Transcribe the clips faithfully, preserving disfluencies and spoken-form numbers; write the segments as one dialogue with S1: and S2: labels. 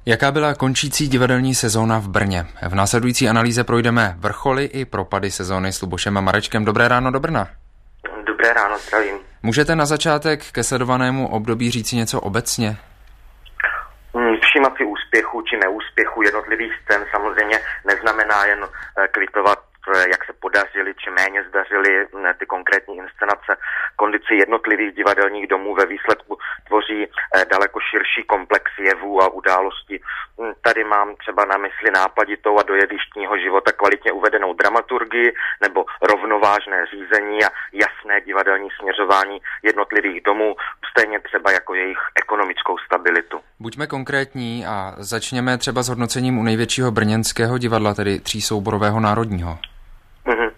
S1: Jaká byla končící divadelní sezóna v Brně? V následující analýze projdeme vrcholy i propady sezóny s Lubošem a Marečkem. Dobré ráno do Brna.
S2: Dobré ráno, zdravím.
S1: Můžete na začátek ke sledovanému období říci něco obecně?
S2: Všímat si úspěchu či neúspěchu jednotlivých scén samozřejmě neznamená jen kvitovat, jak se podařily či méně zdařily ty konkrétní inscenace. Kondici jednotlivých divadelních domů ve výsledku tvoří daleko širší komplex jevů a událostí. Tady mám třeba na mysli nápaditou a do jevištního života kvalitně uvedenou dramaturgii nebo rovnovážné řízení a jasné divadelní směřování jednotlivých domů, stejně třeba jako jejich ekonomickou stabilitu.
S1: Buďme konkrétní a začněme třeba s hodnocením u největšího brněnského divadla, tedy třísouborového Národního.
S2: Mm-hmm.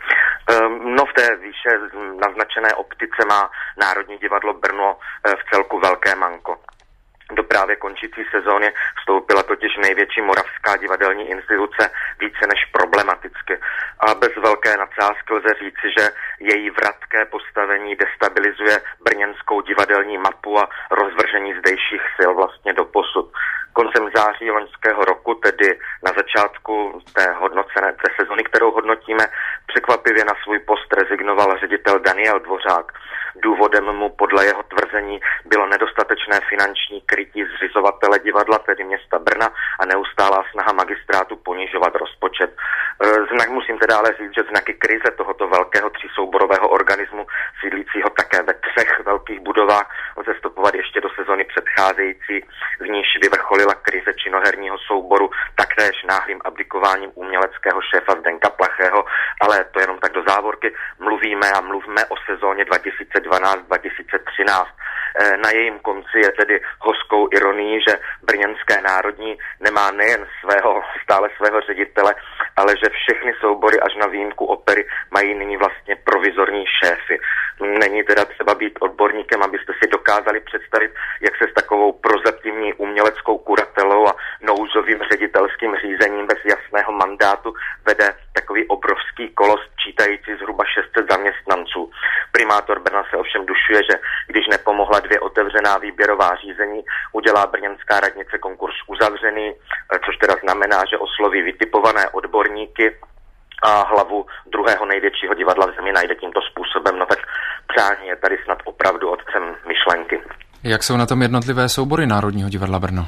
S2: No v té výše naznačené optice má Národní divadlo Brno v celku velké manko. Do právě končící sezóny vstoupila totiž největší moravská divadelní instituce více než problematicky. A bez velké nadsázky lze říci, že její vratké postavení destabilizuje brněnskou divadelní mapu a rozvržení zdejších sil vlastně do posud. Koncem září loňského roku, tedy na začátku té hodnocené té sezony, kterou hodnotíme, překvapivě na svůj post rezignoval ředitel Daniel Dvořák. Důvodem mu podle jeho tvrzení bylo nedostatečné finanční krytí zřizovatele divadla, tedy města Brna, a neustálá snaha magistrátu ponižovat rozpočet. Znak musím teda ale říct, že znaky krize tohoto velkého třísouborového organismu, sídlícího také ve třech velkých budovách, lze stopovat ještě do sezony předcházející, v níž vyvrcholila krize činoherního souboru taktéž náhlým abdikováním uměleckého šéfa Zdenka Plachého, ale to jenom tak do závorky. Mluvíme a mluvíme o sezóně dva tisíce dvanáct dva tisíce třináct. Na jejím konci je tedy hořkou ironií, že brněnské Národní nemá nejen svého, stále svého ředitele, ale že všechny soubory až na výjimku opery mají nyní vlastně provizorní šéfy. Není teda třeba být odborníkem, abyste si dokázali představit, jak se s takovou prozatímní uměleckou kuratelou a nouzovým ředitelským řízením bez jasného mandátu vede takový obrovský kolos čítající zhruba šest set zaměstnanců. Primátor Brna se ovšem dušuje, že když nepomohla dvě otevřená výběrová řízení, udělá brněnská radnice konkurs uzavřený, což teda znamená, že osloví vytipované odborníky a hlavu druhého největšího divadla v zemi najde tímto způsobem. No tak přání je tady snad opravdu otcem myšlenky.
S1: Jak jsou na tom jednotlivé soubory Národního divadla Brno?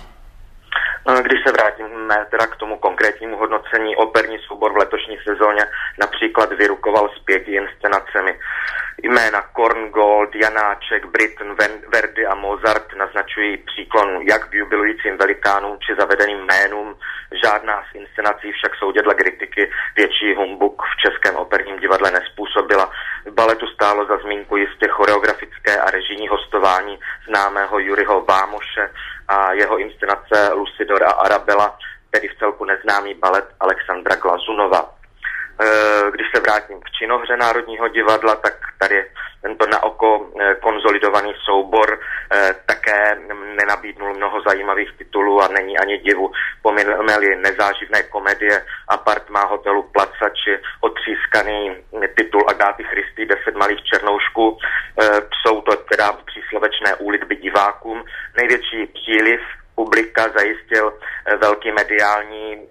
S2: Když se vrátíme teda k tomu konkrétnímu hodnocení, operní soubor v letošní sezóně například vyrukoval s pěti inscenacemi. Jména Korngold, Janáček, Britten, Verdi a Mozart naznačují příklon jak k jubilujícím velikánům či zavedeným jménům. Žádná z inscenací však soudě dle kritiky větší humbuk v českém operním divadle nespůsobila. V baletu stálo za zmínku jistě choreografické a režijní hostování známého Juriho Vámoše a jeho inscenace Lucidor a Arabella, tedy v celku neznámý balet Alexandra Glazunova. Když se vrátím k činohře Národního divadla, tak tady tento na oko konzolidovaný soubor také nenabídnul mnoho zajímavých titulů a není ani divu. Pominuli nezáživné komedie Apartmá hotelu Placa či otřískaný titul Agáty Christy Deset malých černoušků. Jsou to teda příslovečné úlitby divákům. Největší příliv publika zajistil velký mediální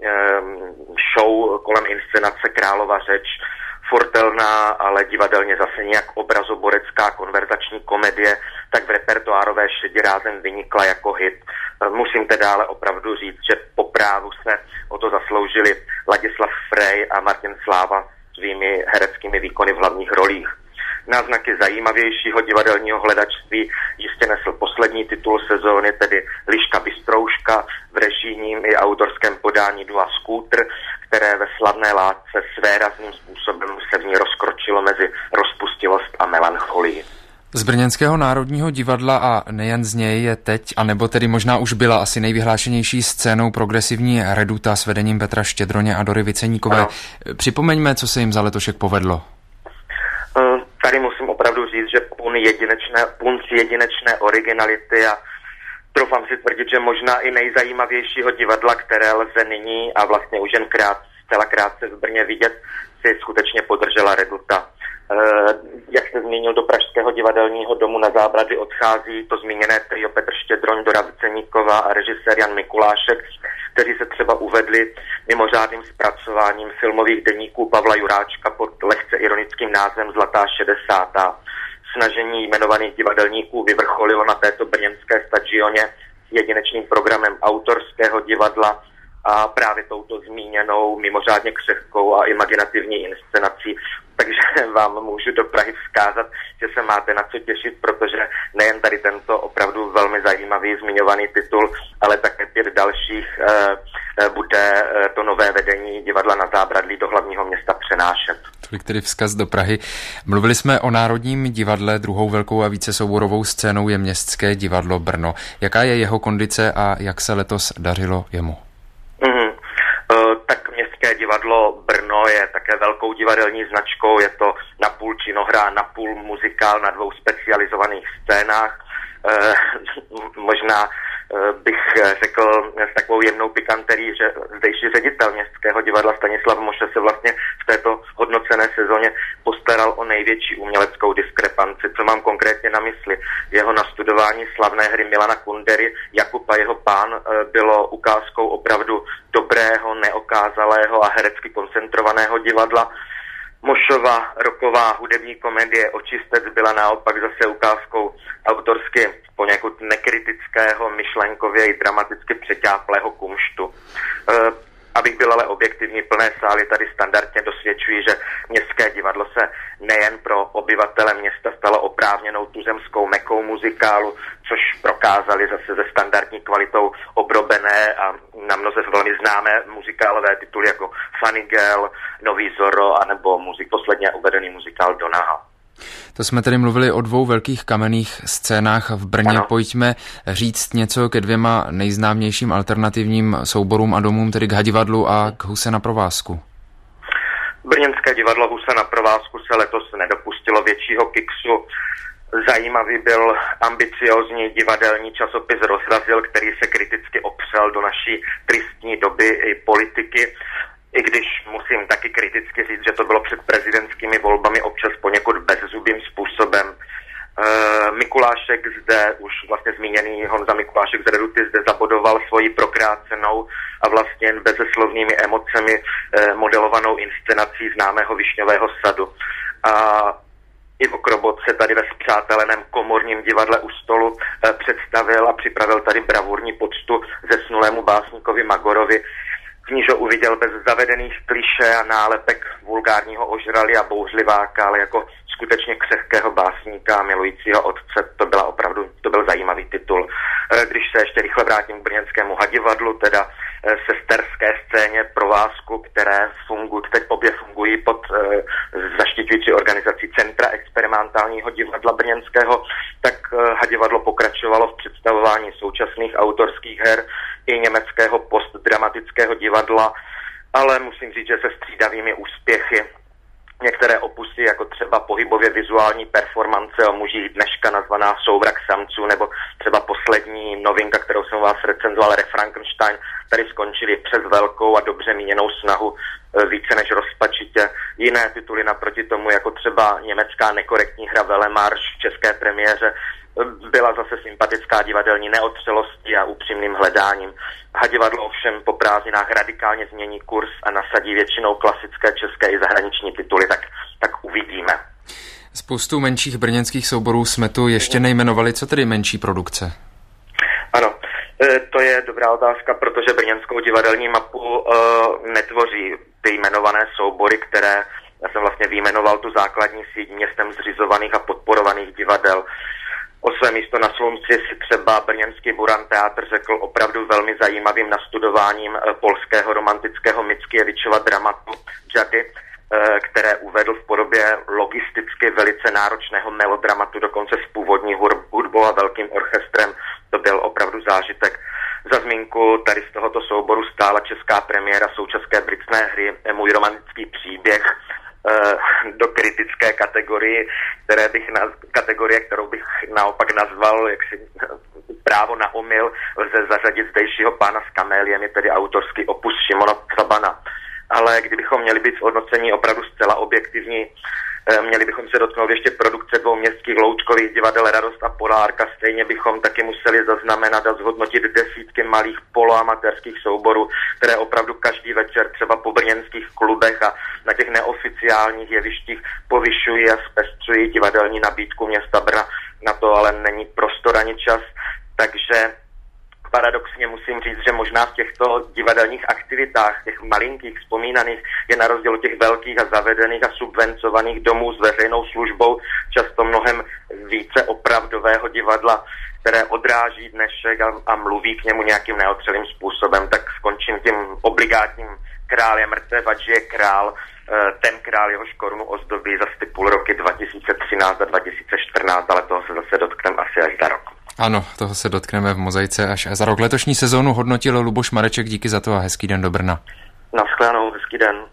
S2: show kolem inscenace Králova řeč, fortelná, ale divadelně zase nějak obrazoborecká konverzační komedie, tak v repertoárové šedě rázem vynikla jako hit. Musím teda ale opravdu říct, že po právu se o to zasloužili Ladislav Frey a Martin Sláva svými hereckými výkony v hlavních rolích. Náznaky zajímavějšího divadelního hledačství jistě nesl poslední titul sezóny, tedy Liška Bystrouška v režijním i autorském podání Dua Scooter, které ve slavné látce svérazným způsobem se v ní rozkročilo mezi rozpustilost a melancholii.
S1: Z brněnského Národního divadla a nejen z něj je teď, anebo tedy možná už byla asi nejvyhlášenější scénou progresivní Reduta s vedením Petra Štědroně a Dory Viceníkové. Ano. Připomeňme, co se jim za letošek povedlo.
S2: Tady musím opravdu říct, že pun jedinečné, punc jedinečné originality a troufám si tvrdit, že možná i nejzajímavějšího divadla, které lze nyní a vlastně už jen krát, zcela krátce v Brně vidět, si skutečně podržela Reduta. E, jak se zmínil, do Pražského divadelního domu na Zábradlí odchází to zmíněné trio Petr Štědroň, Dora Viceníková a režisér Jan Mikulášek. kteří se třeba uvedli mimořádným zpracováním filmových deníků Pavla Juráčka pod lehce ironickým názvem Zlatá šedesátá. Snažení jmenovaných divadelníků vyvrcholilo na této brněnské stadioně s jedinečným programem autorského divadla a právě touto zmíněnou mimořádně křehkou a imaginativní inscenací. Takže vám můžu do Prahy vzkázat, že se máte na co těšit, protože nejen tady tento opravdu velmi zajímavý zmiňovaný titul, ale také pět dalších eh, bude to nové vedení divadla Na zábradlí do hlavního města přenášet.
S1: Tolik tedy vzkaz do Prahy. Mluvili jsme o Národním divadle, druhou velkou a více souborovou scénou je Městské divadlo Brno. Jaká je jeho kondice a jak se letos dařilo jemu?
S2: Mm-hmm. Uh, tak Městské divadlo Brno je také velkou divadelní značkou, je to napůl činohra, napůl muzikál na dvou specializovaných scénách. Uh, možná bych řekl s takovou jemnou pikanterií, že zdejší ředitel Městského divadla Stanislav Moše se vlastně v této hodnocené sezóně postaral o největší uměleckou diskrepanci. Co mám konkrétně na mysli? Jeho nastudování slavné hry Milana Kundery Jakub a jeho pán bylo ukázkou opravdu dobrého, neokázalého a herecky koncentrovaného divadla. Mošova roková hudební komedie Očistec byla naopak zase ukázkou autorsky poněkud nekritického, myšlenkově i dramaticky přeťáplého kumštu. E, abych byl ale objektivní, plné sály tady standardně dosvědčují, že Městské divadlo se nejen pro obyvatele města stalo oprávněnou tuzemskou mekou muzikálu, což prokázali zase ze standardní kvalitou obrobené a na mnoze velmi známé muzikálové tituly jako Funny Girl, Nový Zorro anebo muzik, posledně uvedený muzikál Donaha.
S1: To jsme tedy mluvili o dvou velkých kamenných scénách v Brně. Ano. Pojďme říct něco ke dvěma nejznámějším alternativním souborům a domům, tedy k Hadivadlu a k Huse na provázku.
S2: Brněnské divadlo Husa na provázku se letos nedopustilo většího kiksu. Zajímavý byl ambiciózní divadelní časopis Rozrazil, který se kriticky opřel do naší tristní doby i politiky. I když musím taky kriticky říct, že to bylo před prezidentskými volbami občas poněkud bezzubým způsobem. E, Mikulášek zde, už vlastně zmíněný Honza Mikulášek z Reduty zde zabodoval svoji prokrácenou a vlastně jen bezeslovnými emocemi e, modelovanou inscenací známého Višňového sadu. A Ivo Krobot se tady ve spřáteleném komorním divadle u stolu e, představil a připravil tady bravurní poctu zesnulému básníkovi Magorovi, v níž ho uviděl bez zavedených klišé a nálepek vulgárního ožrali a bouřliváka, ale jako skutečně křehkého básníka a milujícího otce. To byla opravdu, to byl zajímavý titul. Když se ještě rychle vrátím k brněnskému Hadivadlu, teda sesterské scéně provázku, které fungují, teď obě fungují pod zaštiťující organizací Centra experimentálního divadla brněnského, tak Hadivadlo pokračovalo v představování současných autorských her i německého postdramatického divadla, ale musím říct, že se střídavými úspěchy. Některé opusy, jako třeba pohybově vizuální performance o mužích dneška nazvaná Souvrak samců, nebo třeba poslední novinka, kterou jsem vás recenzoval, Re Frankenstein, tady skončili přes velkou a dobře míněnou snahu více než rozpačitě. Jiné tituly naproti tomu, jako třeba německá nekorektní hra Velemarš v české premiéře, byla zase sympatická divadelní neotřelostí a upřímným hledáním. Hadivadlo ovšem po prázdninách radikálně změní kurz a nasadí většinou klasické české i zahraniční tituly, tak, tak uvidíme.
S1: Spoustu menších brněnských souborů jsme tu ještě nejmenovali. Co tedy menší produkce?
S2: Ano, to je dobrá otázka, protože brněnskou divadelní mapu uh, netvoří ty jmenované soubory, které, já jsem vlastně vyjmenoval tu základní síť městem zřizovaných a podporovaných divadel. O své místo na slunci si třeba brněnský Buran teátr řekl opravdu velmi zajímavým nastudováním polského romantického Mickiewiczova dramatu Džady, které uvedl v podobě logisticky velice náročného melodramatu, dokonce s původní hudbou a velkým orchestrem. To byl opravdu zážitek. Za zmínku tady z tohoto souboru stála česká premiéra současné britské hry Můj romantický příběh, do kritické kategorie, které bych naz, kategorie, kterou bych naopak nazval jaksi právo na omyl, lze zařadit zdejšího Pána s kaméliemi, tedy autorský opus Šimona Cabana. Ale kdybychom měli být v hodnocení opravdu zcela objektivní, Měli bychom se dotknout ještě produkce dvou městských loučkových divadel Radost a Polárka. Stejně bychom taky museli zaznamenat a zhodnotit desítky malých poloamatérských souborů, které opravdu každý večer třeba po brněnských klubech a na těch neoficiálních jevištích povyšují a zpestřují divadelní nabídku města Brna. Na to ale není prostor ani čas, takže paradoxně musím říct, že možná v těchto divadelních aktivitách, těch malinkých, vzpomínaných, je na rozdíl od těch velkých a zavedených a subvencovaných domů s veřejnou službou často mnohem více opravdového divadla, které odráží dnešek a, a mluví k němu nějakým neotřelým způsobem. Tak skončím tím obligátním král je mrtev, ať žije král, ten král, jehož korunu ozdobí za ty půl roky dva tisíce třináct a dva tisíce čtrnáct, ale toho se zase dotkneme asi až za rok.
S1: Ano, toho se dotkneme v Mozaice až za rok. Letošní sezónu hodnotil Luboš Mareček, díky za to a hezký den do Brna.
S2: Naschledanou, hezký den.